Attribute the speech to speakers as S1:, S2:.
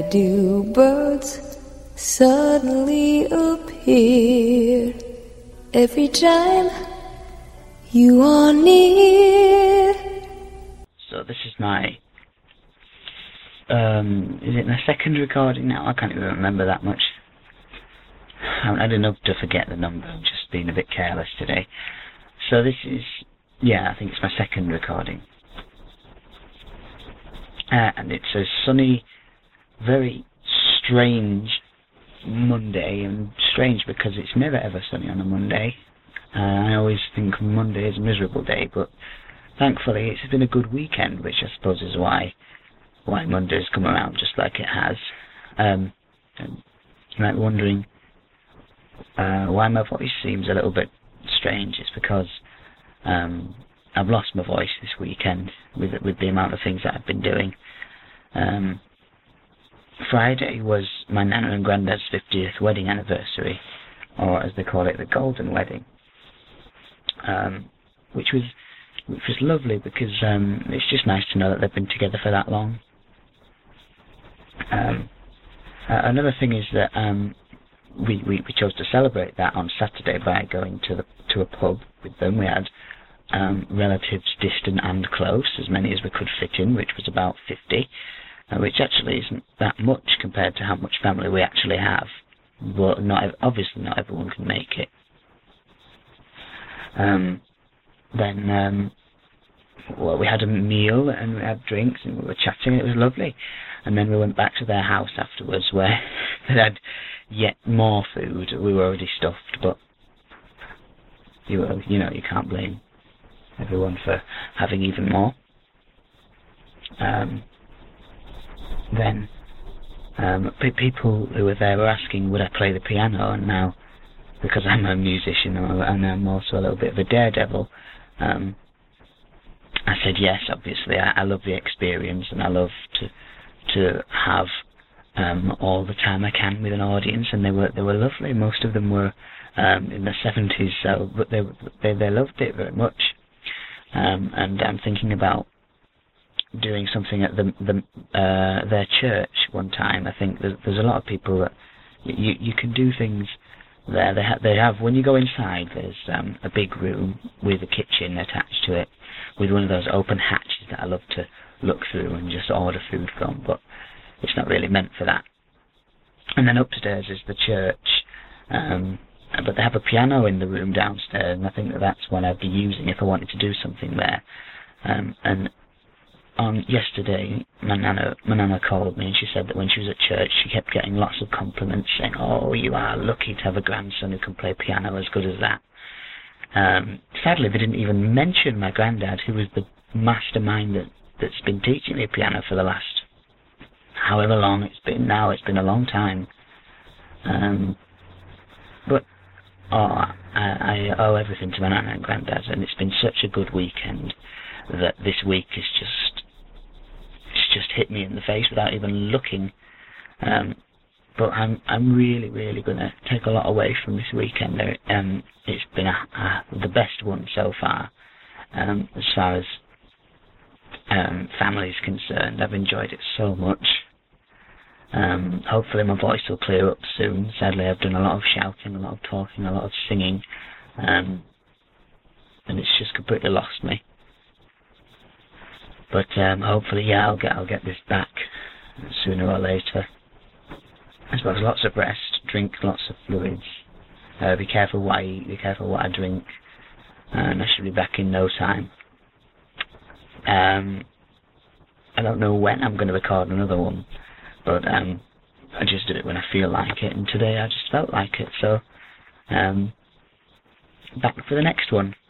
S1: Where do birds suddenly appear every time you are near?
S2: So this is my, is it my second recording now? I can't even remember that much. I haven't had enough to forget the number. I'm just being a bit careless today. So this is, yeah, I think it's my second recording. And it's a sunny, very strange Monday, and strange because it's never ever sunny on a Monday. I always think Monday is a miserable day, but thankfully it's been a good weekend, which I suppose is why Monday's come around just like it has. And you might be wondering why my voice seems a little bit strange. It's because I've lost my voice this weekend with the amount of things that I've been doing. Friday was my Nana and Granddad's 50th wedding anniversary, or as they call it, the Golden Wedding, which was lovely because it's just nice to know that they've been together for that long. Another thing is that we chose to celebrate that on Saturday by going to a pub with them. We had relatives distant and close, as many as we could fit in, which was about 50, which actually isn't that much compared to how much family we actually have, but obviously not everyone can make it. Then we had a meal and we had drinks and we were chatting and it was lovely, and then we went back to their house afterwards where they had yet more food. We were already stuffed, but you can't blame everyone for having even more. Then people who were there were asking would I play the piano, and now because I'm a musician and I'm also a little bit of a daredevil, I said yes. Obviously I love the experience and I love to have all the time I can with an audience, and they were lovely. Most of them were in their 70s, so but they loved it very much. And I'm thinking about doing something at their church one time. I think there's a lot of people that you can do things there. They have when you go inside, there's a big room with a kitchen attached to it, with one of those open hatches that I love to look through and just order food from, but it's not really meant for that. And then upstairs is the church, but they have a piano in the room downstairs, and I think that's what I'd be using if I wanted to do something there. And on yesterday, my nana called me and she said that when she was at church, she kept getting lots of compliments saying, "Oh, you are lucky to have a grandson who can play piano as good as that." Sadly, they didn't even mention my granddad, who was the mastermind that's been teaching me piano for the last however long it's been now. It's been a long time. But I owe everything to my nana and granddad, and it's been such a good weekend that this week is just hit me in the face without even looking. But I'm really, really going to take a lot away from this weekend. It's been the best one so far, as far as family is concerned. I've enjoyed it so much. Hopefully my voice will clear up soon. Sadly, I've done a lot of shouting, a lot of talking, a lot of singing, and it's just completely lost me. But hopefully, yeah, I'll get this back sooner or later. I suppose lots of rest, drink lots of fluids, be careful what I eat, be careful what I drink, and I should be back in no time. I don't know when I'm going to record another one, but I just do it when I feel like it, and today I just felt like it, so back for the next one.